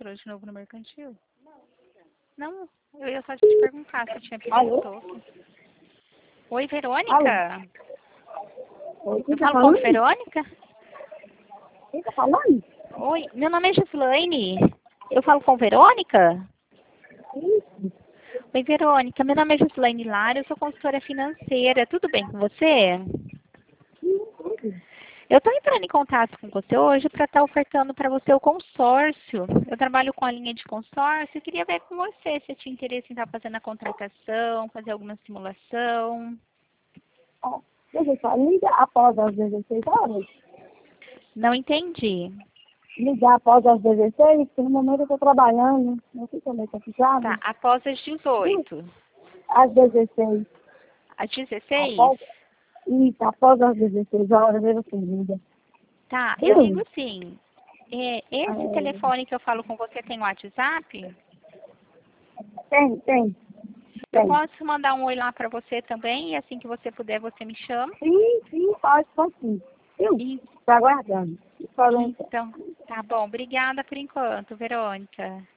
entrou de novo no mercantil? Não, eu ia só te perguntar se tinha pedido token. Oi, Verônica? Oi, Eu falo com a Verônica? Quem tá falando? Oi, meu nome é Gislaine. Eu falo com Verônica? Isso. Oi, Verônica. Meu nome é Gislaine Lara, eu sou consultora financeira. Tudo bem com você? Eu estou entrando em contato com você hoje para estar ofertando para você o consórcio. Eu trabalho com a linha de consórcio e queria ver com você se tinha interesse em estar fazendo a contratação, fazer alguma simulação. Ó, deixa eu só ligar após as 16 horas. Não entendi. Ligar após as 16, porque no momento eu estou trabalhando. Não sei como é que é fechado. Tá, após as 18. Às 16. Às 16? Após as 16 horas, eu você liga. Tá, Sim. eu ligo sim. Esse telefone que eu falo com você tem WhatsApp? Tem. Eu posso mandar um oi lá para você também e assim que você puder você me chama? Sim, pode sim. Está aguardando. Falando. Então, tá bom. Obrigada por enquanto, Verônica.